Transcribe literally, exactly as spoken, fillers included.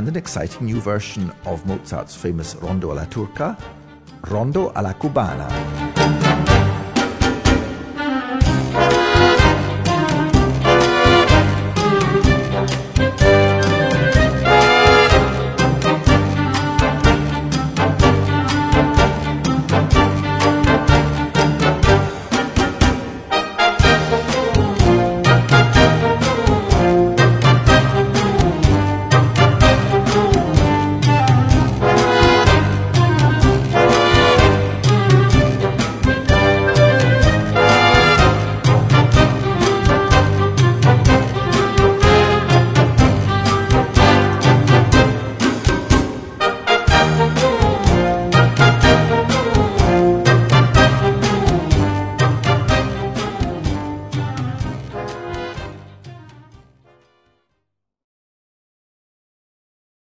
an exciting new version of Mozart's famous Rondo alla Turca, Rondo alla Cubana.